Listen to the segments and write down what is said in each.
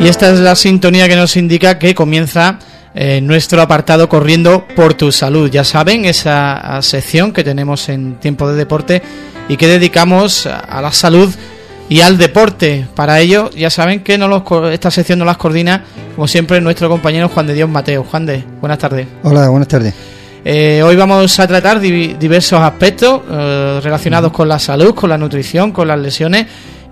Y esta es la sintonía que nos indica que comienza nuestro apartado Corriendo por tu Salud. Ya saben, esa sección que tenemos en Tiempo de Deporte y que dedicamos a la salud y al deporte. Para ello, ya saben que esta sección nos las coordina, como siempre, nuestro compañero Juan de Dios Mateo. Juan de, buenas tardes. Hola, buenas tardes. Hoy vamos a tratar diversos aspectos relacionados con la salud, con la nutrición, con las lesiones.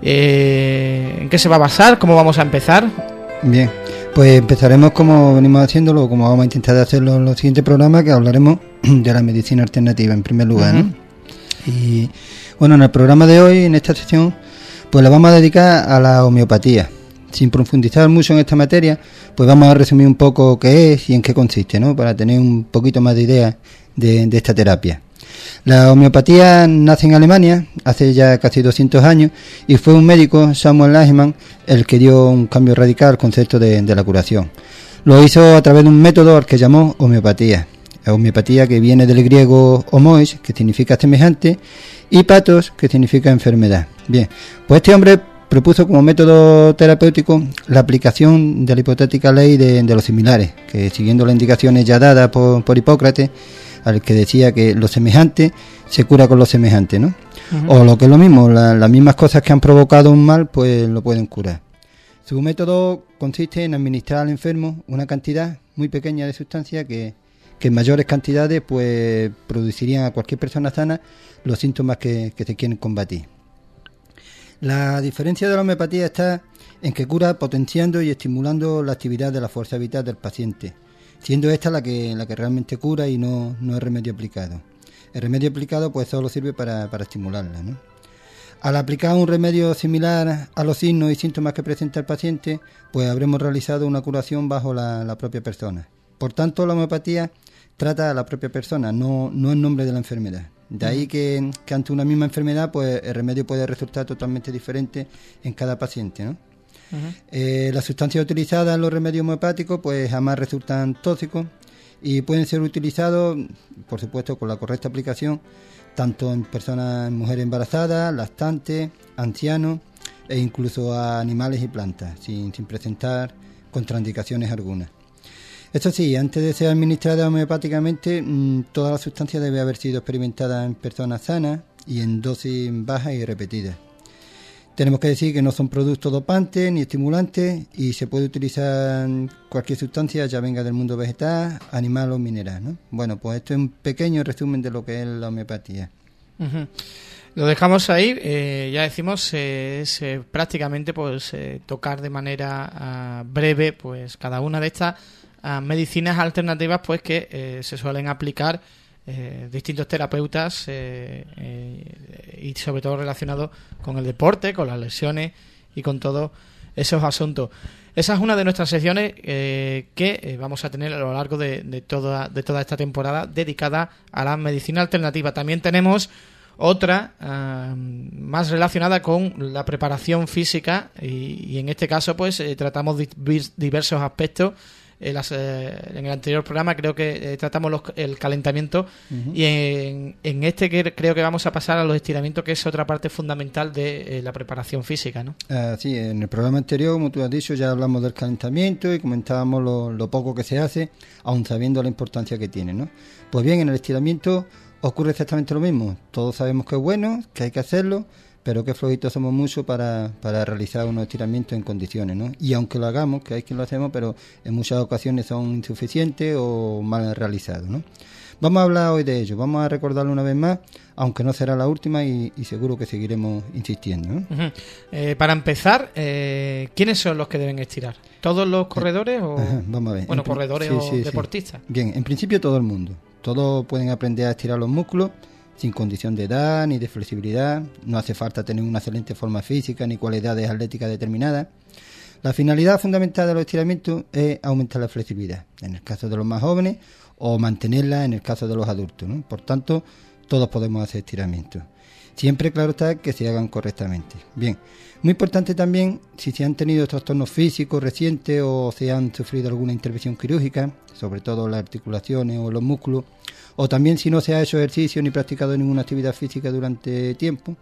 ¿En qué se va a basar? ¿Cómo vamos a empezar? Bien, pues empezaremos como venimos haciéndolo, como vamos a intentar hacerlo en los siguientes programas, que hablaremos de la medicina alternativa en primer lugar, ¿no? Y bueno, en el programa de hoy, en esta sección, pues la vamos a dedicar a la homeopatía. Sin profundizar mucho en esta materia, pues vamos a resumir un poco qué es y en qué consiste, ¿no? Para tener un poquito más de idea de esta terapia. La homeopatía nace en Alemania hace ya casi 200 años y fue un médico, Samuel Hahnemann, el que dio un cambio radical al concepto de la curación. Lo hizo a través de un método al que llamó homeopatía. La homeopatía, que viene del griego homois, que significa semejante, y pathos, que significa enfermedad. Bien, pues este hombre propuso como método terapéutico la aplicación de la hipotética ley de los similares, que siguiendo las indicaciones ya dadas por Hipócrates, al que decía que lo semejante se cura con lo semejante, ¿no? Uh-huh. O lo que es lo mismo, las mismas cosas que han provocado un mal, pues lo pueden curar. Su método consiste en administrar al enfermo una cantidad muy pequeña de sustancia que en mayores cantidades pues producirían a cualquier persona sana los síntomas que se quieren combatir. La diferencia de la homeopatía está en que cura potenciando y estimulando la actividad de la fuerza vital del paciente, siendo esta la que realmente cura y no es remedio aplicado. El remedio aplicado pues solo sirve para estimularla, ¿no? Al aplicar un remedio similar a los signos y síntomas que presenta el paciente, pues habremos realizado una curación bajo la propia persona. Por tanto, la homeopatía trata a la propia persona, no en nombre de la enfermedad. De ahí que ante una misma enfermedad, pues el remedio puede resultar totalmente diferente en cada paciente, ¿no? Uh-huh. Las sustancias utilizadas en los remedios homeopáticos pues jamás resultan tóxicos y pueden ser utilizados, por supuesto, con la correcta aplicación, tanto en personas, en mujeres embarazadas, lactantes, ancianos e incluso a animales y plantas, sin presentar contraindicaciones algunas. Esto sí, antes de ser administrada homeopáticamente, toda la sustancia debe haber sido experimentada en personas sanas y en dosis bajas y repetidas. Tenemos que decir que no son productos dopantes ni estimulantes y se puede utilizar cualquier sustancia, ya venga del mundo vegetal, animal o mineral, ¿no? Bueno, pues esto es un pequeño resumen de lo que es la homeopatía. Uh-huh. Lo dejamos ahí, ya decimos, es prácticamente pues tocar de manera breve pues cada una de estas medicinas alternativas pues que se suelen aplicar distintos terapeutas y sobre todo relacionados con el deporte, con las lesiones y con todos esos asuntos. Esa es una de nuestras secciones que vamos a tener a lo largo de toda esta temporada dedicada a la medicina alternativa. También tenemos otra más relacionada con la preparación física y en este caso pues tratamos diversos aspectos. En el anterior programa creo que tratamos el calentamiento. Uh-huh. Y en este creo que vamos a pasar a los estiramientos, que es otra parte fundamental de la preparación física, ¿no? Sí, en el programa anterior, como tú has dicho, ya hablamos del calentamiento y comentábamos lo poco que se hace, aun sabiendo la importancia que tiene, ¿no? Pues bien, en el estiramiento ocurre exactamente lo mismo. Todos sabemos que es bueno, que hay que hacerlo, pero qué flojitos somos mucho para realizar unos estiramientos en condiciones, ¿no? Y aunque lo hagamos, que hay quien lo hacemos, pero en muchas ocasiones son insuficientes o mal realizados, ¿no? Vamos a hablar hoy de ello, vamos a recordarlo una vez más, aunque no será la última y seguro que seguiremos insistiendo, ¿no? Uh-huh. Para empezar, ¿quiénes son los que deben estirar? ¿Todos los corredores o vamos a ver. Bueno, corredores o deportistas? Bien, en principio todo el mundo. Todos pueden aprender a estirar los músculos, sin condición de edad ni de flexibilidad. No hace falta tener una excelente forma física ni cualidades atléticas determinadas. La finalidad fundamental de los estiramientos es aumentar la flexibilidad, en el caso de los más jóvenes, o mantenerla en el caso de los adultos, ¿no? Por tanto, todos podemos hacer estiramientos. Siempre, claro está, que se hagan correctamente. Bien, muy importante también si se han tenido trastornos físicos recientes o se han sufrido alguna intervención quirúrgica, sobre todo las articulaciones o los músculos, o también si no se ha hecho ejercicio ni practicado ninguna actividad física durante tiempo,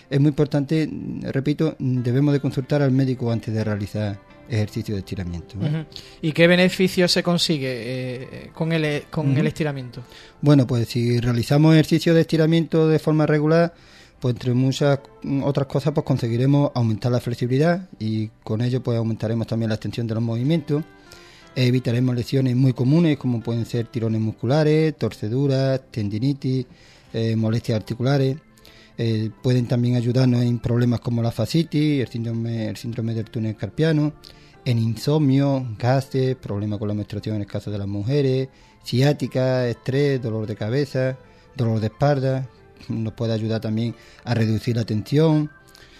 es muy importante, repito, debemos de consultar al médico antes de realizar ejercicio de estiramiento, ¿vale? ¿Y qué beneficio se consigue con el estiramiento? Bueno, pues si realizamos ejercicio de estiramiento de forma regular, pues entre muchas otras cosas, pues conseguiremos aumentar la flexibilidad y con ello pues aumentaremos también la extensión de los movimientos, evitaremos lesiones muy comunes como pueden ser tirones musculares, torceduras, tendinitis, molestias articulares. Pueden también ayudarnos en problemas como la fascitis, el síndrome del túnel carpiano, en insomnio, gases, problemas con la menstruación en el caso de las mujeres, ciática, estrés, dolor de cabeza, dolor de espalda. Nos puede ayudar también a reducir la tensión,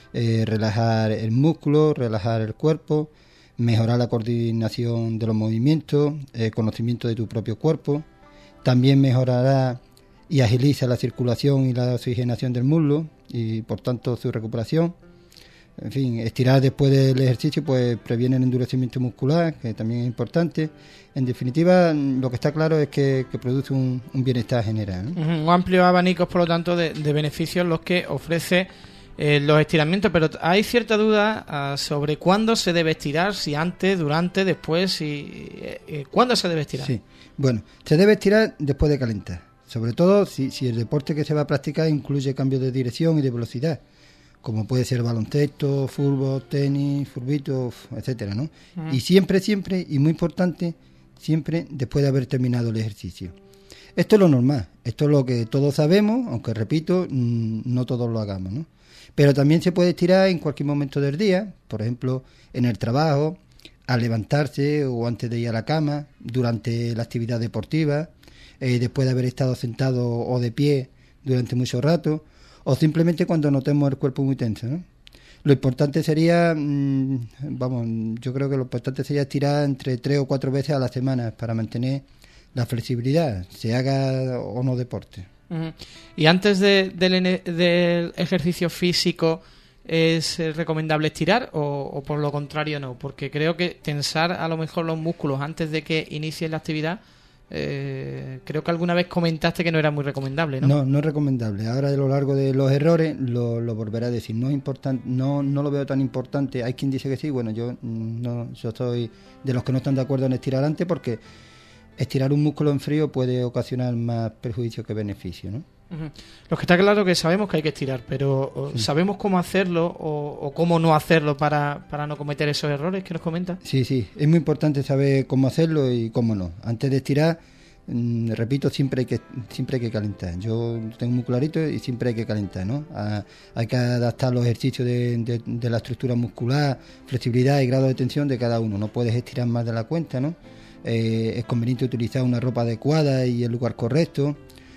relajar el músculo, relajar el cuerpo, mejorar la coordinación de los movimientos, conocimiento de tu propio cuerpo. También mejorará y agiliza la circulación y la oxigenación del muslo y por tanto su recuperación. En fin, estirar después del ejercicio pues previene el endurecimiento muscular, que también es importante. En definitiva, lo que está claro es que produce un bienestar general, ¿no? Un amplio abanico, por lo tanto, de beneficios los que ofrece los estiramientos, pero hay cierta duda sobre cuándo se debe estirar, si antes, durante, después, ¿cuándo se debe estirar? Sí, bueno, se debe estirar después de calentar, sobre todo si el deporte que se va a practicar incluye cambios de dirección y de velocidad, como puede ser baloncesto, fútbol, tenis, furbito, etcétera, ¿no? Y siempre, y muy importante, siempre después de haber terminado el ejercicio. Esto es lo normal, esto es lo que todos sabemos, aunque repito, no todos lo hagamos, ¿no? Pero también se puede estirar en cualquier momento del día, por ejemplo, en el trabajo, al levantarse o antes de ir a la cama, durante la actividad deportiva, después de haber estado sentado o de pie durante mucho rato, o simplemente cuando notemos el cuerpo muy tenso, ¿no? Lo importante sería, yo creo que lo importante sería estirar entre 3 o 4 veces a la semana para mantener la flexibilidad, se haga o no deporte. Y antes del ejercicio físico, ¿es recomendable estirar o por lo contrario no? Porque creo que tensar a lo mejor los músculos antes de que inicie la actividad, creo que alguna vez comentaste que no era muy recomendable, ¿no? No es recomendable. Ahora, a lo largo de los errores lo volveré a decir. No es importante, no lo veo tan importante. Hay quien dice que sí. Bueno, yo soy de los que no están de acuerdo en estirar antes, porque estirar un músculo en frío puede ocasionar más perjuicio que beneficio, ¿no? Lo que está claro que sabemos que hay que estirar, pero sí. ¿Sabemos cómo hacerlo o cómo no hacerlo para no cometer esos errores que nos comenta? Sí, es muy importante saber cómo hacerlo y cómo no. Antes de estirar, repito, siempre hay que calentar. Yo tengo muy clarito y siempre hay que calentar, ¿no? Hay que adaptar los ejercicios de la estructura muscular, flexibilidad y grado de tensión de cada uno. No puedes estirar más de la cuenta, ¿no? Es conveniente utilizar una ropa adecuada y el lugar correcto.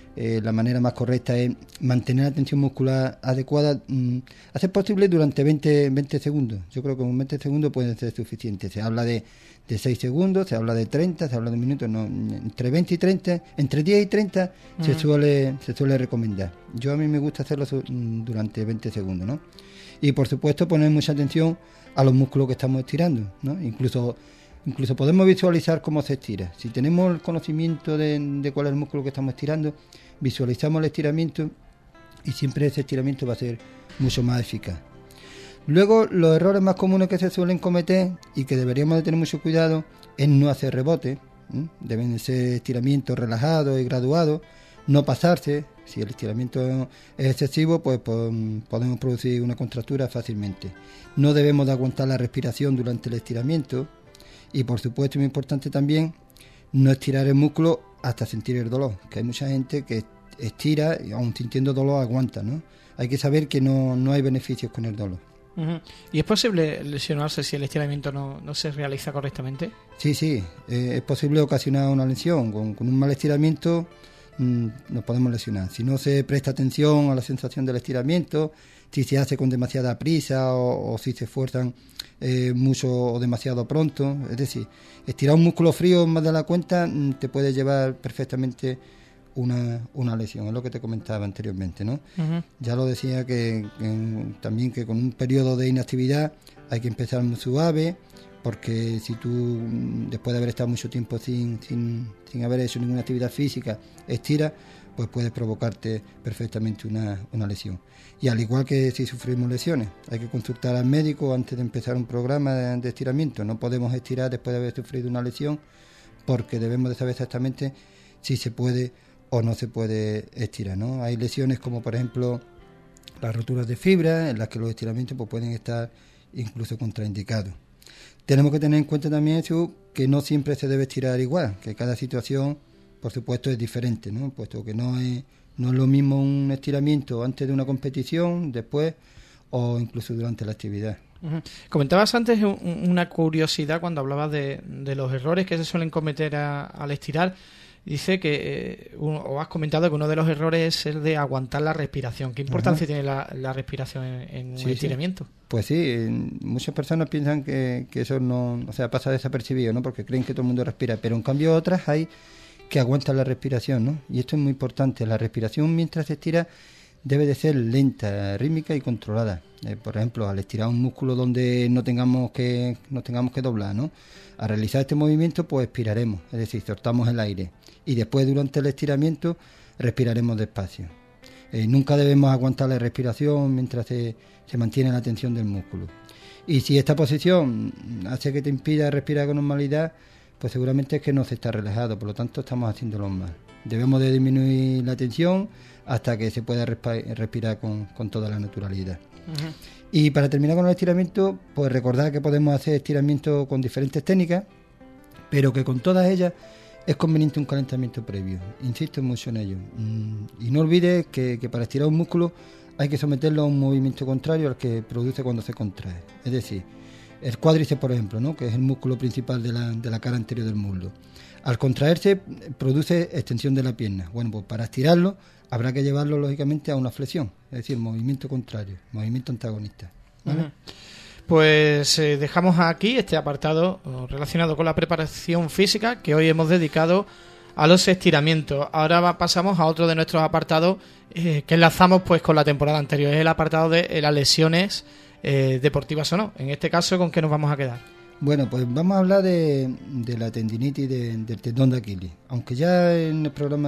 La manera más correcta es mantener la tensión muscular adecuada, hacer posible durante 20 segundos. Yo creo que con 20 segundos puede ser suficiente. Se habla de 6 segundos, se habla de 30, se habla de minutos, no, entre 20 y 30, entre 10 y 30 se suele recomendar. Yo a mí me gusta hacerlo durante 20 segundos, ¿no? Y por supuesto poner mucha atención a los músculos que estamos estirando, ¿no? Incluso podemos visualizar cómo se estira. Si tenemos el conocimiento de cuál es el músculo que estamos estirando, visualizamos el estiramiento y siempre ese estiramiento va a ser mucho más eficaz. Luego, los errores más comunes que se suelen cometer y que deberíamos de tener mucho cuidado es no hacer rebote. Deben ser estiramientos relajados y graduados, no pasarse. Si el estiramiento es excesivo, pues podemos producir una contractura fácilmente. No debemos de aguantar la respiración durante el estiramiento. Y por supuesto, muy importante también, no estirar el músculo hasta sentir el dolor, que hay mucha gente que estira y aun sintiendo dolor aguanta, ¿no? Hay que saber que no hay beneficios con el dolor. ¿Y es posible lesionarse si el estiramiento no se realiza correctamente? Sí, es posible ocasionar una lesión. Con un mal estiramiento nos podemos lesionar. Si no se presta atención a la sensación del estiramiento, si se hace con demasiada prisa o si se esfuerzan mucho o demasiado pronto. Es decir, estirar un músculo frío más de la cuenta te puede llevar perfectamente una lesión, es lo que te comentaba anteriormente, ¿no? Ya lo decía también que con un periodo de inactividad hay que empezar muy suave, porque si tú, después de haber estado mucho tiempo sin haber hecho ninguna actividad física, estiras, pues puedes provocarte perfectamente una lesión. Y al igual que si sufrimos lesiones, hay que consultar al médico antes de empezar un programa de estiramiento. No podemos estirar después de haber sufrido una lesión, porque debemos de saber exactamente si se puede o no se puede estirar, ¿no? Hay lesiones como, por ejemplo, las roturas de fibra, en las que los estiramientos pues, pueden estar incluso contraindicados. Tenemos que tener en cuenta también eso, que no siempre se debe estirar igual, que cada situación, por supuesto, es diferente, ¿no? Puesto que no es lo mismo un estiramiento antes de una competición, después o incluso durante la actividad. Uh-huh. Comentabas antes una curiosidad cuando hablabas de los errores que se suelen cometer al estirar. Dice que, o has comentado que uno de los errores es el de aguantar la respiración. ¿Qué importancia tiene la respiración en un estiramiento? Sí. Pues sí, muchas personas piensan que eso no, o sea, pasa desapercibido, ¿no? Porque creen que todo el mundo respira, pero en cambio otras hay que aguantan la respiración, ¿no? Y esto es muy importante. La respiración mientras se estira debe de ser lenta, rítmica y controlada. Por ejemplo, al estirar un músculo donde no tengamos que doblar, ¿no? Al realizar este movimiento, pues expiraremos, es decir, soltamos el aire. Y después, durante el estiramiento, respiraremos despacio. Nunca debemos aguantar la respiración mientras se mantiene la tensión del músculo. Y si esta posición hace que te impida respirar con normalidad, pues seguramente es que no se está relajado, por lo tanto estamos haciéndolo mal. Debemos de disminuir la tensión hasta que se pueda respirar con toda la naturalidad. Uh-huh. Y para terminar con el estiramiento, pues recordar que podemos hacer estiramiento con diferentes técnicas, pero que con todas ellas es conveniente un calentamiento previo. Insisto mucho en ello. Y no olvides que para estirar un músculo hay que someterlo a un movimiento contrario al que produce cuando se contrae. Es decir, el cuádriceps, por ejemplo, ¿no? Que es el músculo principal de la cara anterior del muslo. Al contraerse produce extensión de la pierna. Bueno, pues para estirarlo habrá que llevarlo lógicamente a una flexión, es decir, movimiento contrario, movimiento antagonista. ¿Vale? Uh-huh. Pues dejamos aquí este apartado relacionado con la preparación física que hoy hemos dedicado a los estiramientos. Ahora pasamos a otro de nuestros apartados que enlazamos pues con la temporada anterior. Es el apartado de las lesiones deportivas o no. En este caso, ¿con qué nos vamos a quedar? Bueno, pues vamos a hablar de la tendinitis del tendón de Aquiles. Aunque ya en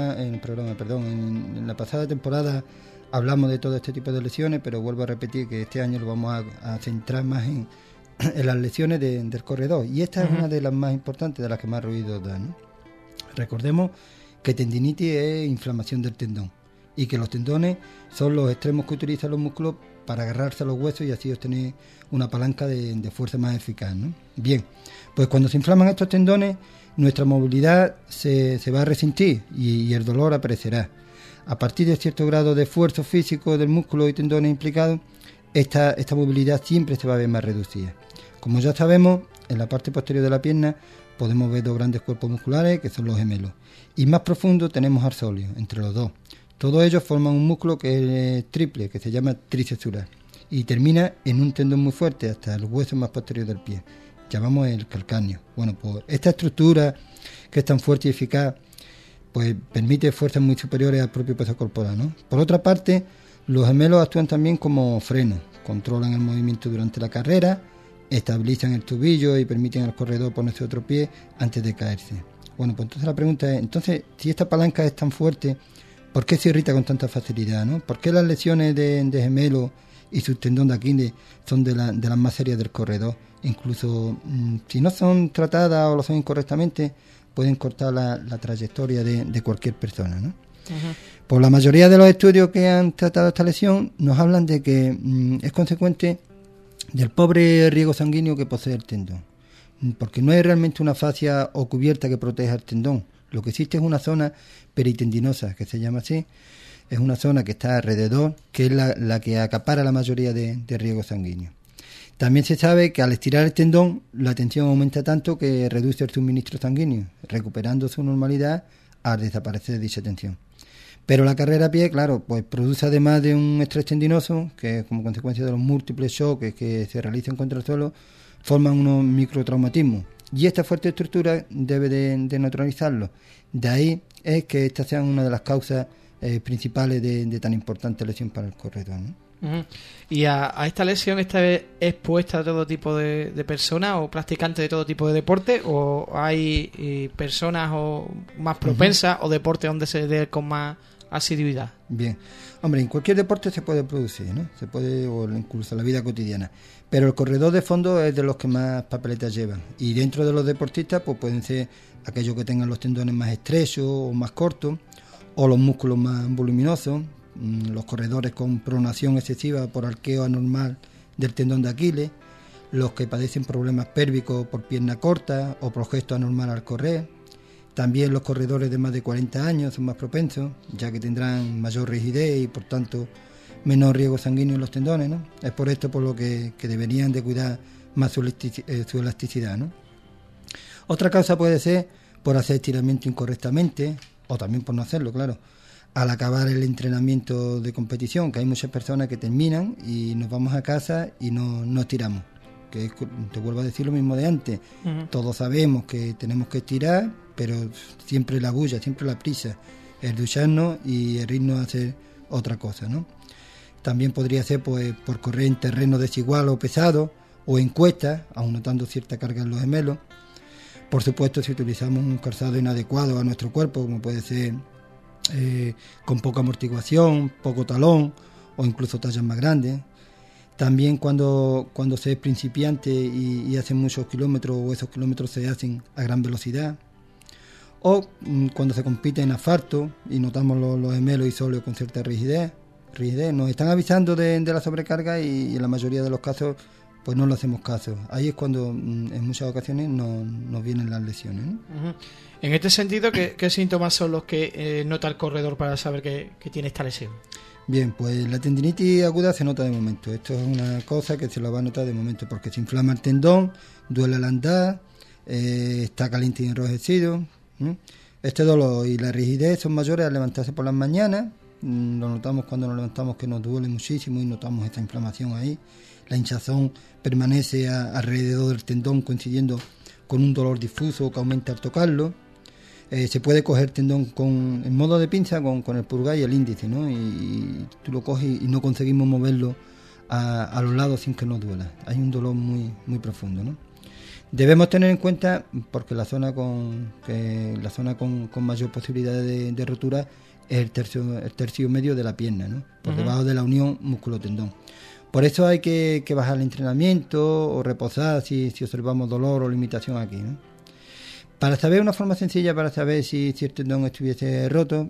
la pasada temporada hablamos de todo este tipo de lesiones, pero vuelvo a repetir que este año lo vamos a centrar más en las lesiones del corredor. Y esta es una de las más importantes, de las que más ruido da, ¿no? Recordemos que tendinitis es inflamación del tendón y que los tendones son los extremos que utilizan los músculos para agarrarse a los huesos y así obtener una palanca de fuerza más eficaz, ¿no? Bien, pues cuando se inflaman estos tendones, nuestra movilidad se va a resentir y el dolor aparecerá. A partir de cierto grado de esfuerzo físico del músculo y tendones implicados, esta movilidad siempre se va a ver más reducida. Como ya sabemos, en la parte posterior de la pierna podemos ver dos grandes cuerpos musculares, que son los gemelos. Y más profundo tenemos arsóleo, entre los dos. Todos ellos forman un músculo que es triple, que se llama trisexural, y termina en un tendón muy fuerte hasta el hueso más posterior del pie. Llamamos el calcáneo. Bueno, pues esta estructura, que es tan fuerte y eficaz, pues permite fuerzas muy superiores al propio peso corporal, ¿no? Por otra parte, los gemelos actúan también como frenos, controlan el movimiento durante la carrera, estabilizan el tobillo y permiten al corredor ponerse otro pie antes de caerse. Bueno, pues entonces la pregunta es, si esta palanca es tan fuerte, ¿por qué se irrita con tanta facilidad, ¿no? ¿Por qué las lesiones de gemelos y su tendón de Aquiles son de las más serias del corredor? Incluso si no son tratadas o lo son incorrectamente, pueden cortar la trayectoria de cualquier persona, ¿no? Uh-huh. Pues la mayoría de los estudios que han tratado esta lesión nos hablan de que es consecuente del pobre riego sanguíneo que posee el tendón, porque no hay realmente una fascia o cubierta que proteja el tendón. Lo que existe es una zona peritendinosa, que se llama así. Es una zona que está alrededor, que es la que acapara la mayoría de riego sanguíneo. También se sabe que al estirar el tendón, la tensión aumenta tanto que reduce el suministro sanguíneo, recuperando su normalidad al desaparecer dicha tensión. Pero la carrera a pie, claro, pues produce además de un estrés tendinoso, que como consecuencia de los múltiples choques que se realizan contra el suelo, forman unos microtraumatismos. Y esta fuerte estructura debe de neutralizarlo. De ahí es que estas sean una de las causas principales de tan importante lesión para el corredor, ¿no? Uh-huh. ¿Y a esta lesión está expuesta a todo tipo de personas o practicantes de todo tipo de deporte? ¿O hay personas más propensas o deportes donde se dé con más asiduidad? Bien. Hombre, en cualquier deporte se puede producir, ¿no? Se puede, o incluso en la vida cotidiana. Pero el corredor de fondo es de los que más papeletas llevan. Y dentro de los deportistas, pues pueden ser aquellos que tengan los tendones más estrechos o más cortos, o los músculos más voluminosos, los corredores con pronación excesiva por arqueo anormal del tendón de Aquiles, los que padecen problemas pélvicos por pierna corta o por gesto anormal al correr. También los corredores de más de 40 años son más propensos, ya que tendrán mayor rigidez y por tanto menor riesgo sanguíneo en los tendones, ¿no? Es por esto por lo que deberían de cuidar más su elasticidad, ¿no? Otra causa puede ser por hacer estiramiento incorrectamente, o también por no hacerlo, claro, al acabar el entrenamiento de competición, que hay muchas personas que terminan y nos vamos a casa y no estiramos. Que te vuelvo a decir lo mismo de antes. Uh-huh. Todos sabemos que tenemos que estirar, pero siempre la bulla, siempre la prisa, el ducharnos y el irnos a hacer otra cosa, ¿no? También podría ser pues por correr en terreno desigual o pesado, o en cuestas, aun notando cierta carga en los gemelos. Por supuesto, si utilizamos un calzado inadecuado a nuestro cuerpo, como puede ser con poca amortiguación, poco talón o incluso tallas más grandes. También cuando se es principiante y hacen muchos kilómetros, o esos kilómetros se hacen a gran velocidad. O cuando se compite en asfalto y notamos los gemelos isóleos con cierta rigidez. Nos están avisando de la sobrecarga y en la mayoría de los casos pues no le hacemos caso. Ahí es cuando en muchas ocasiones nos vienen las lesiones, ¿no? Uh-huh. En este sentido, ¿qué síntomas son los que nota el corredor para saber que tiene esta lesión? Bien, pues la tendinitis aguda se nota de momento. Esto es una cosa que se lo va a notar de momento porque se inflama el tendón, duele al andar, está caliente y enrojecido. Este dolor y la rigidez son mayores al levantarse por las mañanas. Lo notamos cuando nos levantamos, que nos duele muchísimo y notamos esta inflamación ahí. La hinchazón permanece alrededor del tendón, coincidiendo con un dolor difuso que aumenta al tocarlo. Se puede coger tendón en modo de pinza con el pulgar y el índice, ¿no? Y tú lo coges y no conseguimos moverlo a los lados sin que nos duela. Hay un dolor muy, muy profundo, ¿no? Debemos tener en cuenta, porque la zona con mayor posibilidad de rotura es el tercio medio de la pierna, ¿no? Por debajo de la unión músculo-tendón. Por eso hay que bajar el entrenamiento o reposar si observamos dolor o limitación aquí, ¿no? Para saber una forma sencilla, para saber si el tendón estuviese roto,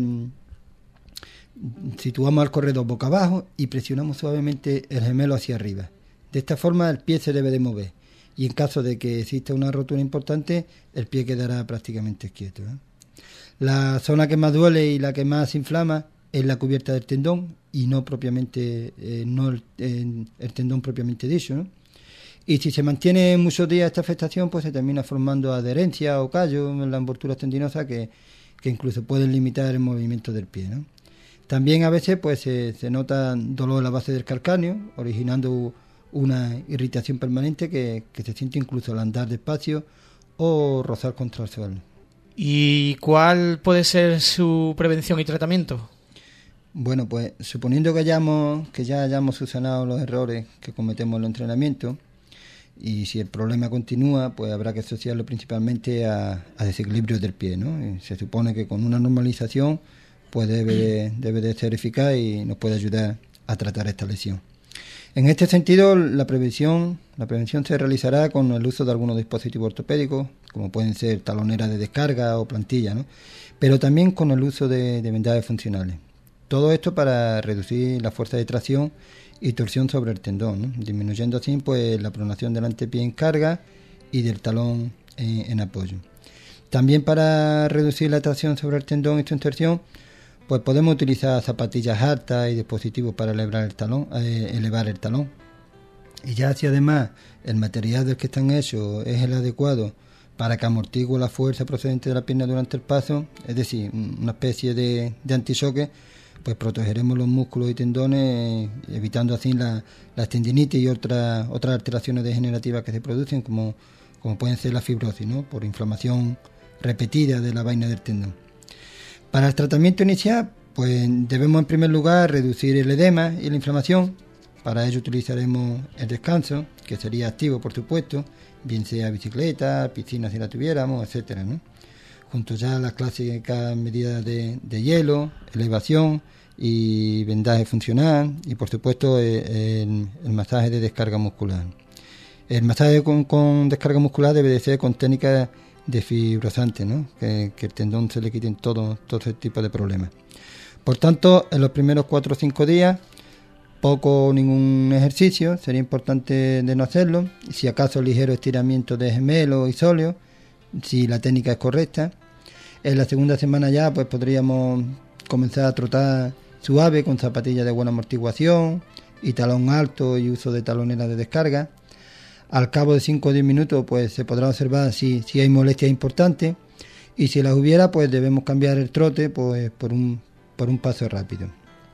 situamos al corredor boca abajo y presionamos suavemente el gemelo hacia arriba. De esta forma el pie se debe de mover y en caso de que exista una rotura importante, el pie quedará prácticamente quieto, ¿eh? La zona que más duele y la que más se inflama es la cubierta del tendón y no propiamente el tendón propiamente dicho, ¿no? Y si se mantiene muchos días esta afectación, pues se termina formando adherencia o callo en las envolturas tendinosas que incluso pueden limitar el movimiento del pie, ¿no? También a veces pues se nota dolor en la base del calcáneo, originando una irritación permanente que se siente incluso al andar despacio o rozar contra el suelo. ¿Y cuál puede ser su prevención y tratamiento? Bueno, pues suponiendo que ya hayamos subsanado los errores que cometemos en los entrenamientos, y si el problema continúa, pues habrá que asociarlo principalmente a desequilibrios del pie, ¿no? Y se supone que con una normalización pues debe de ser eficaz y nos puede ayudar a tratar esta lesión. En este sentido, la prevención se realizará con el uso de algunos dispositivos ortopédicos, como pueden ser taloneras de descarga o plantillas, ¿no? Pero también con el uso de vendajes funcionales. Todo esto para reducir la fuerza de tracción y torsión sobre el tendón, ¿no? Disminuyendo así pues la pronación del antepié en carga y del talón en apoyo. También para reducir la tracción sobre el tendón y su inserción, pues podemos utilizar zapatillas altas y dispositivos para elevar el talón. Y ya si además el material del que están hechos es el adecuado para que amortigue la fuerza procedente de la pierna durante el paso, es decir, una especie de antichoque, pues protegeremos los músculos y tendones, evitando así la tendinitis y otras alteraciones degenerativas que se producen, como pueden ser la fibrosis, ¿no? Por inflamación repetida de la vaina del tendón. Para el tratamiento inicial, Pues debemos en primer lugar reducir el edema y la inflamación. Para ello utilizaremos el descanso, que sería activo por supuesto, bien sea bicicleta, piscina si la tuviéramos, etcétera, ¿no? Junto ya a las clásicas medidas de hielo, elevación y vendaje funcional y por supuesto el masaje de descarga muscular. El masaje con descarga muscular debe de ser con técnicas desfibrosantes, ¿no? Que el tendón se le quiten todo ese tipo de problemas. Por tanto, en los primeros 4 o 5 días, poco o ningún ejercicio, sería importante de no hacerlo, si acaso ligero estiramiento de gemelo y sóleo, si la técnica es correcta. En la segunda semana ya pues podríamos comenzar a trotar suave con zapatillas de buena amortiguación y talón alto y uso de talonera de descarga. Al cabo de 5 o 10 minutos pues se podrá observar si hay molestias importantes y si las hubiera pues debemos cambiar el trote pues por un paso rápido.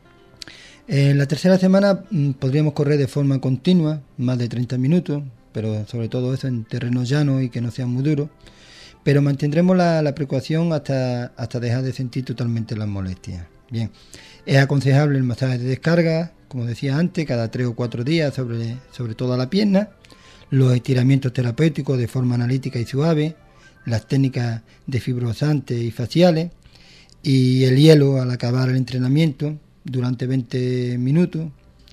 En la tercera semana podríamos correr de forma continua, más de 30 minutos, pero sobre todo eso en terreno llano y que no sea muy duro. Pero mantendremos la precaución hasta dejar de sentir totalmente las molestias. Bien, es aconsejable el masaje de descarga, como decía antes, cada 3 o 4 días sobre toda la pierna, los estiramientos terapéuticos de forma analítica y suave, las técnicas desfibrosantes y faciales, y el hielo al acabar el entrenamiento durante 20 minutos.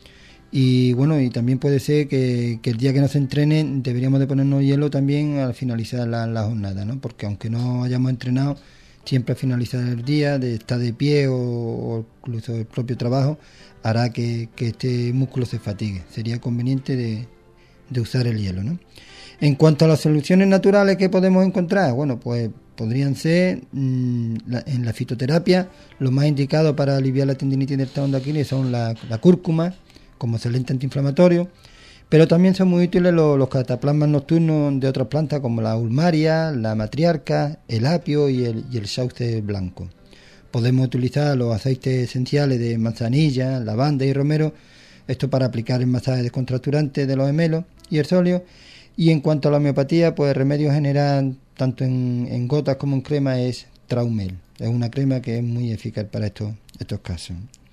Y bueno, y también puede ser que el día que nos entrene deberíamos de ponernos hielo también al finalizar la jornada, ¿no? Porque aunque no hayamos entrenado, siempre al finalizar el día, de estar de pie o incluso el propio trabajo, hará que este músculo se fatigue. Sería conveniente de usar el hielo, ¿no? En cuanto a las soluciones naturales que podemos encontrar, bueno, pues podrían ser en la fitoterapia, lo más indicado para aliviar la tendinitis del talón de Aquiles son la cúrcuma, como excelente antiinflamatorio, pero también son muy útiles los cataplasmas nocturnos de otras plantas como la ulmaria, la matriarca, el apio y el sauce blanco. Podemos utilizar los aceites esenciales de manzanilla, lavanda y romero, esto para aplicar el masaje descontracturante de los gemelos y el sóleo. Y en cuanto a la homeopatía, pues el remedio general, tanto en gotas como en crema, es Traumel. Es una crema que es muy eficaz para estos casos.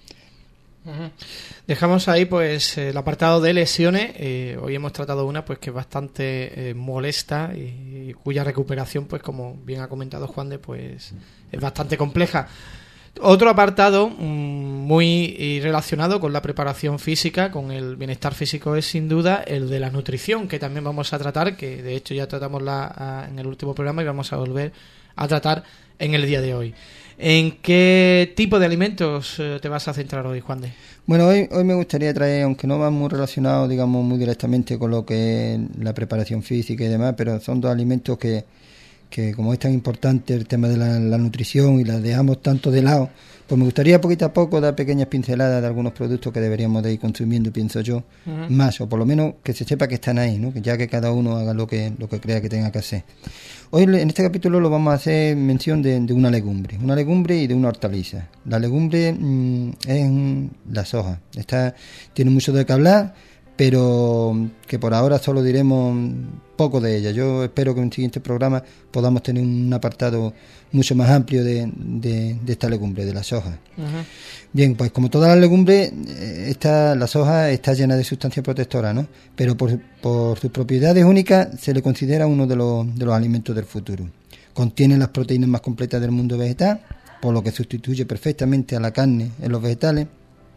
Dejamos ahí pues el apartado de lesiones. Hoy hemos tratado una pues que es bastante molesta y cuya recuperación, pues como bien ha comentado Juan de, pues es bastante compleja. Otro apartado muy relacionado con la preparación física, con el bienestar físico, es sin duda el de la nutrición, que también vamos a tratar, que de hecho ya tratamos en el último programa y vamos a volver a tratar en el día de hoy. ¿En qué tipo de alimentos te vas a centrar hoy, Juan de? Bueno, hoy me gustaría traer, aunque no va muy relacionado, digamos, muy directamente con lo que es la preparación física y demás, pero son 2 alimentos que como es tan importante el tema de la nutrición y la dejamos tanto de lado, pues me gustaría poquito a poco dar pequeñas pinceladas de algunos productos que deberíamos de ir consumiendo, pienso yo, más, o por lo menos que se sepa que están ahí, ¿no? Que ya que cada uno haga lo que crea que tenga que hacer. Hoy en este capítulo lo vamos a hacer mención de una legumbre y de una hortaliza. La legumbre es la soja. Esta tiene mucho de qué hablar, pero que por ahora solo diremos poco de ella. Yo espero que en el siguiente programa podamos tener un apartado mucho más amplio de esta legumbre, de la soja. Bien, pues como todas las legumbres, la soja está llena de sustancias protectoras, ¿no? Pero por sus propiedades únicas se le considera uno de los alimentos del futuro. Contiene las proteínas más completas del mundo vegetal, por lo que sustituye perfectamente a la carne en los vegetales.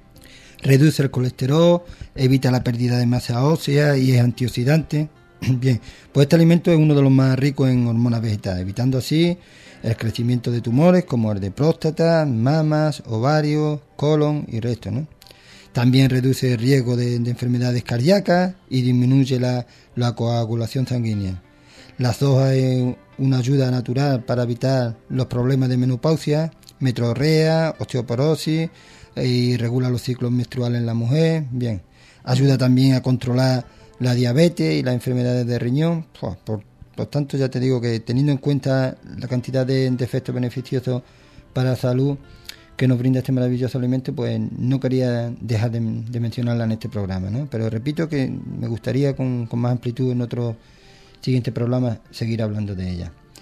Reduce el colesterol, evita la pérdida de masa ósea y es antioxidante. Bien, pues este alimento es uno de los más ricos en hormonas vegetales, evitando así el crecimiento de tumores como el de próstata, mamas, ovarios, colon y resto, ¿no? También reduce el riesgo de enfermedades cardíacas y disminuye la coagulación sanguínea. La soja es una ayuda natural para evitar los problemas de menopausia, menorrea, osteoporosis, y regula los ciclos menstruales en la mujer. Bien, ayuda también a controlar la diabetes y las enfermedades de riñón. Por tanto, ya te digo que teniendo en cuenta la cantidad de efectos beneficiosos para la salud que nos brinda este maravilloso alimento, pues no quería dejar de mencionarla en este programa, ¿no? Pero repito que me gustaría con más amplitud en otro siguiente programa seguir hablando de ella.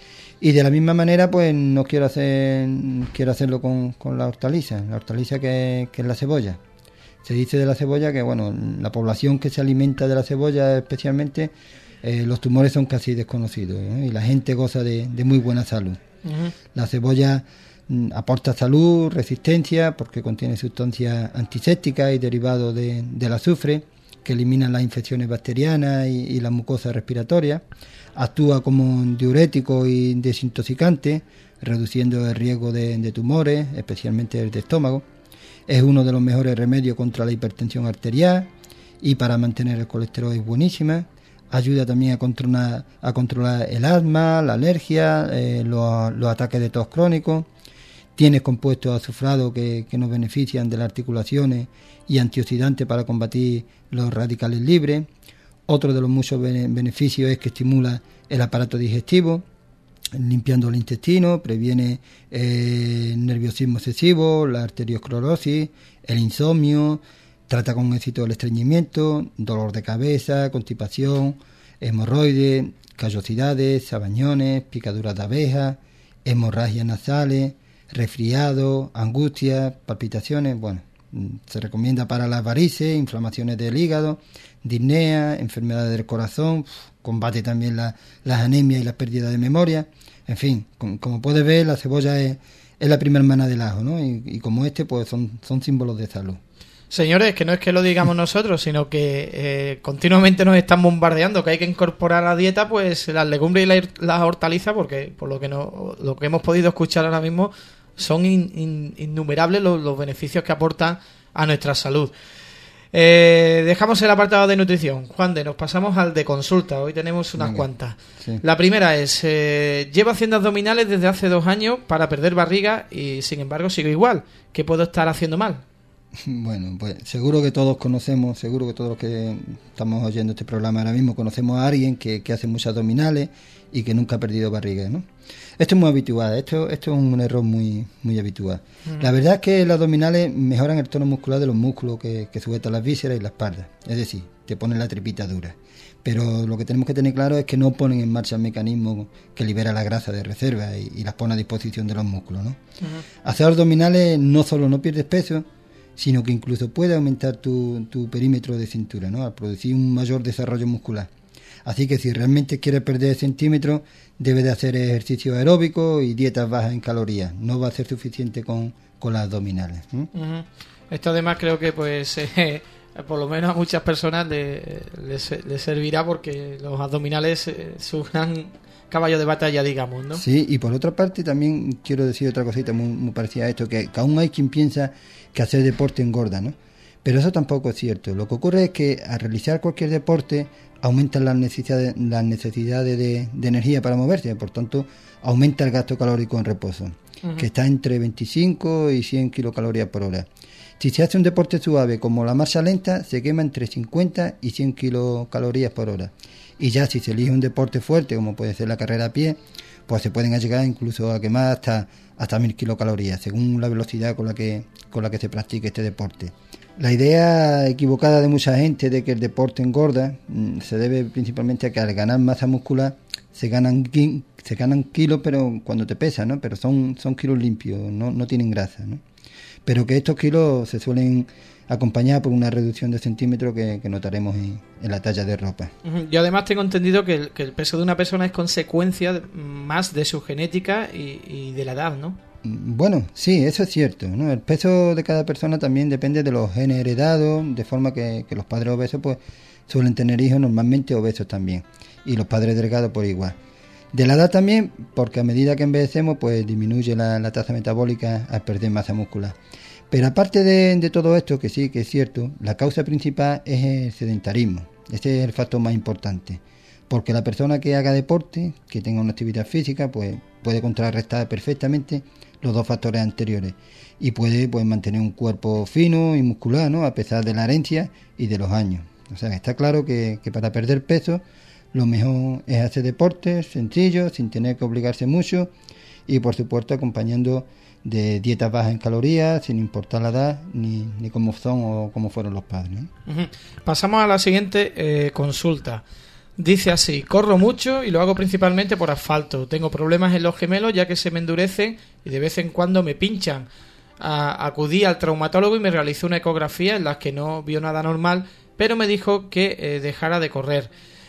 Y de la misma manera, pues no quiero hacerlo con la hortaliza que es la cebolla. Se dice de la cebolla que, bueno, la población que se alimenta de la cebolla especialmente, los tumores son casi desconocidos, ¿eh? Y la gente goza de muy buena salud. Uh-huh. La cebolla aporta salud, resistencia, porque contiene sustancias antisépticas y derivados del azufre, que eliminan las infecciones bacterianas y las mucosas respiratorias. Actúa como diurético y desintoxicante, reduciendo el riesgo de tumores, especialmente el de estómago. Es uno de los mejores remedios contra la hipertensión arterial y para mantener el colesterol es buenísima. Ayuda también a controlar el asma, la alergia, los ataques de tos crónicos. Tiene compuestos azufrados que nos benefician de las articulaciones y antioxidantes para combatir los radicales libres. Otro de los muchos beneficios es que estimula el aparato digestivo, limpiando el intestino, previene el nerviosismo excesivo, la arteriosclerosis, el insomnio, trata con éxito el estreñimiento, dolor de cabeza, constipación, hemorroides, callosidades, sabañones, picaduras de abejas, hemorragias nasales, resfriado, angustia, palpitaciones. Bueno, se recomienda para las varices, inflamaciones del hígado, disnea, enfermedades del corazón, combate también las anemias y las pérdidas de memoria. En fin, como puedes ver, la cebolla es la primera hermana del ajo, ¿no? Y como pues son símbolos de salud. Señores, que no es que lo digamos nosotros, sino que continuamente nos están bombardeando que hay que incorporar a la dieta pues las legumbres y las hortalizas, porque por lo que hemos podido escuchar ahora mismo son innumerables los beneficios que aportan a nuestra salud. Dejamos el apartado de nutrición. Juan de, nos pasamos al de consulta. Hoy tenemos unas cuantas. Sí. La primera es, llevo haciendo abdominales desde hace 2 años para perder barriga y sin embargo sigo igual. ¿Qué puedo estar haciendo mal? Bueno, pues seguro que todos los que estamos oyendo este programa ahora mismo conocemos a alguien que hace muchos abdominales y que nunca ha perdido barriga, ¿no? Esto es muy habitual, esto es un error muy habitual. La verdad es que los abdominales mejoran el tono muscular de los músculos que sujetan las vísceras y la espalda, es decir, te ponen la tripita dura. Pero lo que tenemos que tener claro es que no ponen en marcha el mecanismo que libera la grasa de reserva y las pone a disposición de los músculos, ¿no? Hacer abdominales no solo no pierdes peso, sino que incluso puede aumentar tu perímetro de cintura, ¿no? Al producir un mayor desarrollo muscular. Así que si realmente quieres perder centímetros, debes de hacer ejercicio aeróbico y dietas bajas en calorías. No va a ser suficiente con las abdominales. Esto además creo que pues por lo menos a muchas personas les servirá, porque los abdominales su gran caballo de batalla, digamos, ¿no? Sí, y por otra parte también quiero decir otra cosita muy parecida a esto, que aún hay quien piensa que hacer deporte engorda, ¿no? Pero eso tampoco es cierto. Lo que ocurre es que al realizar cualquier deporte aumentan las necesidades de energía para moverse, por tanto aumenta el gasto calórico en reposo, que está entre 25 y 100 kilocalorías por hora. Si se hace un deporte suave como la marcha lenta, se quema entre 50 y 100 kilocalorías por hora. Y ya si se elige un deporte fuerte, como puede ser la carrera a pie, pues se pueden llegar incluso a quemar hasta 1000 kilocalorías, según la velocidad con la que se practique este deporte. La idea equivocada de mucha gente de que el deporte engorda se debe principalmente a que al ganar masa muscular se ganan kilos, pero cuando te pesas, ¿no? Pero son kilos limpios, no tienen grasa, ¿no? Pero que estos kilos se suelen acompañar por una reducción de centímetros que notaremos en la talla de ropa. Yo además tengo entendido que el peso de una persona es consecuencia más de su genética y de la edad, ¿no? Bueno, sí, eso es cierto, ¿no? El peso de cada persona también depende de los genes heredados, de forma que los padres obesos pues suelen tener hijos normalmente obesos también, y los padres delgados por igual. De la edad también, porque a medida que envejecemos pues disminuye la tasa metabólica al perder masa muscular. Pero aparte de todo esto, que sí que es cierto, la causa principal es el sedentarismo. Ese es el factor más importante, porque la persona que haga deporte, que tenga una actividad física, pues puede contrarrestar perfectamente los dos factores anteriores y puede pues mantener un cuerpo fino y muscular, ¿no? A pesar de la herencia y de los años. O sea, está claro que para perder peso lo mejor es hacer deporte sencillo, sin tener que obligarse mucho, y por supuesto acompañando de dietas bajas en calorías, sin importar la edad ni cómo son o cómo fueron los padres, ¿no? Pasamos a la siguiente consulta. Dice así: corro mucho y lo hago principalmente por asfalto. Tengo problemas en los gemelos ya que se me endurecen y de vez en cuando me pinchan. Acudí al traumatólogo y me realizó una ecografía en la que no vio nada normal, pero me dijo que dejara de correr.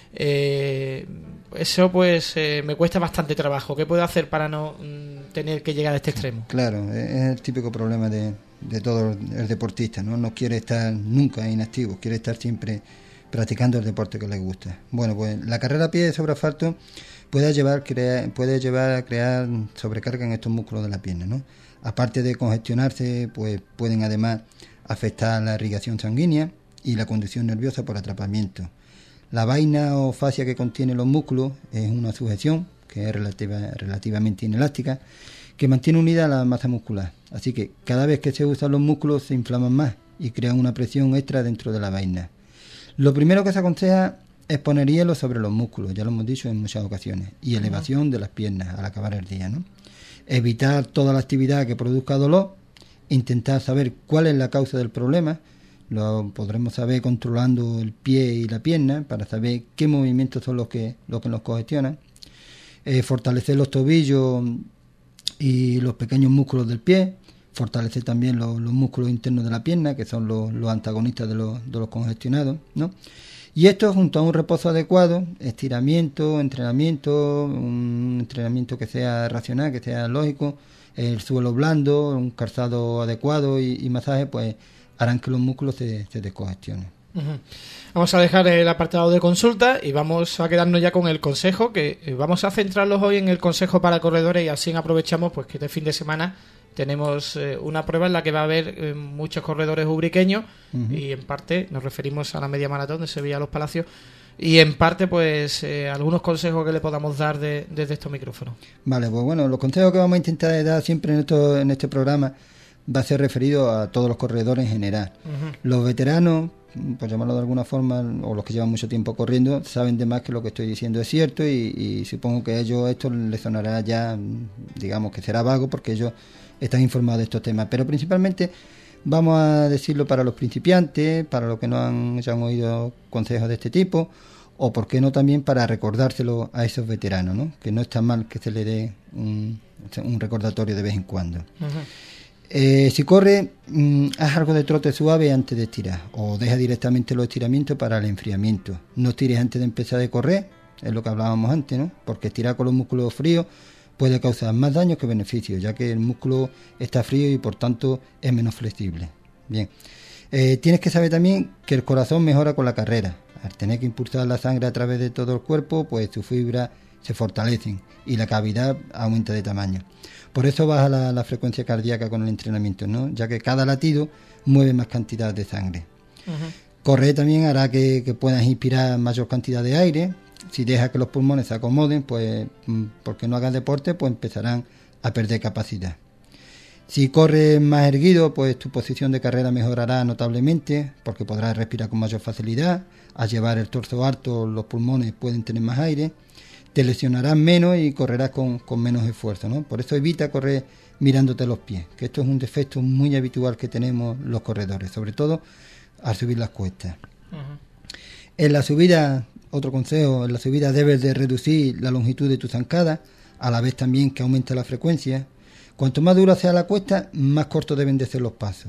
Eso pues me cuesta bastante trabajo. ¿Qué puedo hacer para no tener que llegar a este extremo? Claro, es el típico problema de todo el deportista, ¿no? No quiere estar nunca inactivo, quiere estar siempre practicando el deporte que le gusta. Bueno, pues la carrera a pie sobre asfalto puede llevar a crear sobrecarga en estos músculos de la pierna, ¿no? Aparte de congestionarse, pues pueden además afectar la irrigación sanguínea y la conducción nerviosa por atrapamiento. La vaina o fascia que contiene los músculos es una sujeción que es relativamente inelástica, que mantiene unida la masa muscular. Así que cada vez que se usan los músculos se inflaman más y crean una presión extra dentro de la vaina. Lo primero que se aconseja es poner hielo sobre los músculos, ya lo hemos dicho en muchas ocasiones, y elevación de las piernas al acabar el día, ¿no? Evitar toda la actividad que produzca dolor, intentar saber cuál es la causa del problema. Lo podremos saber controlando el pie y la pierna para saber qué movimientos son los que nos congestionan. Fortalecer los tobillos y los pequeños músculos del pie. Fortalecer también los músculos internos de la pierna, que son los antagonistas de los congestionados, ¿no? Y esto junto a un reposo adecuado, estiramiento, entrenamiento, un entrenamiento que sea racional, que sea lógico, el suelo blando, un calzado adecuado y masaje, pues harán que los músculos se descongestionen. Uh-huh. Vamos a dejar el apartado de consulta y vamos a quedarnos ya con el consejo, que vamos a centrarlos hoy en el consejo para corredores, y así aprovechamos pues que este fin de semana tenemos una prueba en la que va a haber muchos corredores ubriqueños. Uh-huh. Y en parte nos referimos a la media maratón de Sevilla a Los Palacios, y en parte pues algunos consejos que le podamos dar desde estos micrófonos. Vale, pues bueno, los consejos que vamos a intentar dar siempre en este programa va a ser referido a todos los corredores en general. Uh-huh. Los veteranos, por llamarlo de alguna forma, o los que llevan mucho tiempo corriendo, saben de más que lo que estoy diciendo es cierto, y supongo que a ellos esto les sonará ya, digamos que será vago, porque ellos están informados de estos temas. Pero principalmente vamos a decirlo para los principiantes, para los que no han oído consejos de este tipo, o por qué no también para recordárselo a esos veteranos, ¿no? Que no está mal que se le dé un recordatorio de vez en cuando. Uh-huh. Si corre, haz algo de trote suave antes de estirar, o deja directamente los estiramientos para el enfriamiento. No estires antes de empezar a correr, es lo que hablábamos antes, ¿no? Porque estirar con los músculos fríos puede causar más daños que beneficios, ya que el músculo está frío y por tanto es menos flexible. Bien, tienes que saber también que el corazón mejora con la carrera. Al tener que impulsar la sangre a través de todo el cuerpo, pues sus fibras se fortalecen y la cavidad aumenta de tamaño. Por eso baja la frecuencia cardíaca con el entrenamiento, ¿no? Ya que cada latido mueve más cantidad de sangre. Uh-huh. Correr también hará que puedas inspirar mayor cantidad de aire. Si dejas que los pulmones se acomoden, pues porque no hagas deporte, pues empezarán a perder capacidad. Si corres más erguido, pues tu posición de carrera mejorará notablemente, porque podrás respirar con mayor facilidad. Al llevar el torso alto, los pulmones pueden tener más aire. Te lesionarás menos y correrás con menos esfuerzo, ¿no? Por eso evita correr mirándote los pies, que esto es un defecto muy habitual que tenemos los corredores, sobre todo al subir las cuestas. Uh-huh. En la subida, otro consejo, en la subida debes de reducir la longitud de tu zancada, a la vez también que aumente la frecuencia. Cuanto más dura sea la cuesta, más cortos deben de ser los pasos.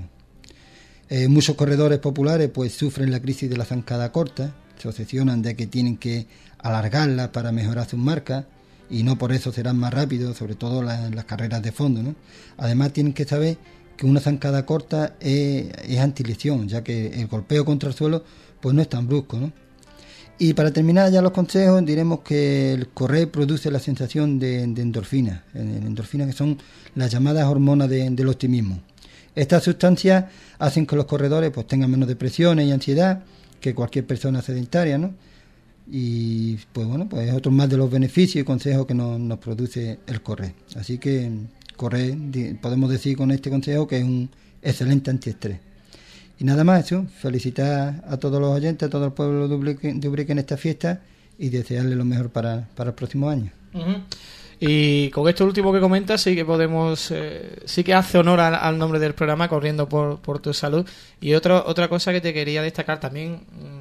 Muchos corredores populares pues sufren la crisis de la zancada corta, se obsesionan de que tienen que alargarla para mejorar sus marcas, y no por eso serán más rápidos, sobre todo las carreras de fondo, ¿no? Además tienen que saber que una zancada corta es antilesión, ya que el golpeo contra el suelo pues no es tan brusco, ¿no? Y para terminar ya los consejos, diremos que el correr produce la sensación de endorfina, que son las llamadas hormonas del optimismo. Estas sustancias hacen que los corredores pues tengan menos depresiones y ansiedad que cualquier persona sedentaria, ¿no? Y pues bueno, pues es otro más de los beneficios y consejos que nos produce el correr. Así que correr, podemos decir con este consejo que es un excelente antiestrés. Y nada más, eso, felicitar a todos los oyentes, a todo el pueblo de Ubrique en esta fiesta, y desearle lo mejor para el próximo año. Uh-huh. Y con esto último que comentas, sí que podemos, sí que hace honor al nombre del programa, Corriendo por tu Salud. Y otra cosa que te quería destacar también,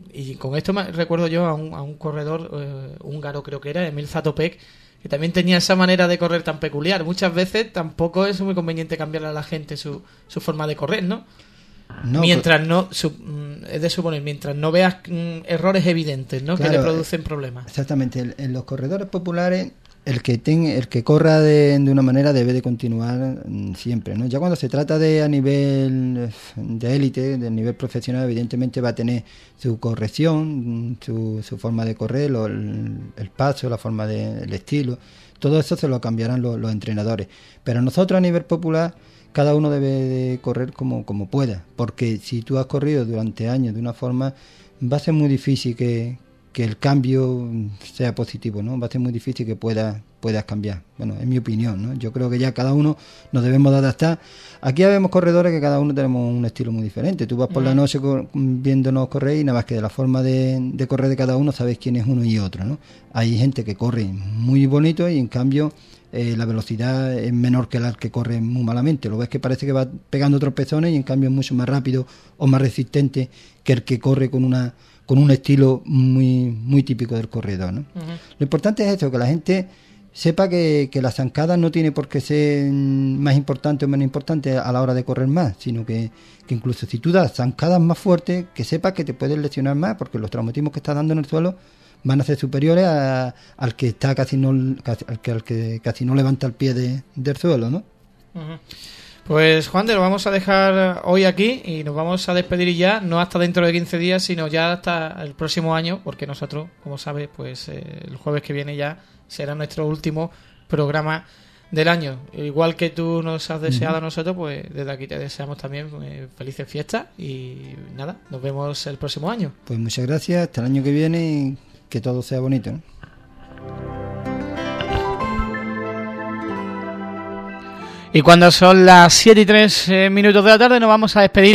y con esto recuerdo yo a un corredor húngaro, creo que era, Emil Zatopek, que también tenía esa manera de correr tan peculiar. Muchas veces tampoco es muy conveniente cambiarle a la gente su forma de correr, ¿no? Mientras es de suponer, mientras no veas errores evidentes, ¿no? Claro, que le producen problemas. Exactamente. En los corredores populares, el que corra de una manera debe de continuar siempre, ¿no? Ya cuando se trata de a nivel de élite, de nivel profesional, evidentemente va a tener su corrección, su forma de correr, el paso, la forma el estilo. Todo eso se lo cambiarán los entrenadores. Pero nosotros a nivel popular, cada uno debe de correr como pueda, porque si tú has corrido durante años de una forma, va a ser muy difícil que el cambio sea positivo, ¿no? Va a ser muy difícil que puedas cambiar. Bueno, es mi opinión, ¿no? Yo creo que ya cada uno nos debemos de adaptar. Aquí vemos corredores que cada uno tenemos un estilo muy diferente. Tú vas por la noche viéndonos correr y nada más que de la forma de correr de cada uno sabes quién es uno y otro, ¿no? Hay gente que corre muy bonito y en cambio la velocidad es menor que la que corre muy malamente. Lo ves que parece que va pegando tropezones y en cambio es mucho más rápido o más resistente que el que corre con un estilo muy típico del corredor, ¿no? Lo importante es eso, que la gente sepa que la zancada no tiene por qué ser más importante o menos importante a la hora de correr más, sino que incluso si tú das zancadas más fuertes, que sepas que te puedes lesionar más, porque los traumatismos que estás dando en el suelo van a ser superiores al que está al que casi no levanta el pie del suelo, ¿no? Pues Juan, lo vamos a dejar hoy aquí y nos vamos a despedir ya, no hasta dentro de 15 días, sino ya hasta el próximo año, porque nosotros, como sabes, pues el jueves que viene ya será nuestro último programa del año. Igual que tú nos has deseado a nosotros, pues desde aquí te deseamos también felices fiestas y nada, nos vemos el próximo año. Pues muchas gracias, hasta el año que viene y que todo sea bonito, ¿no? Y cuando son las 7:03 de la tarde nos vamos a despedir.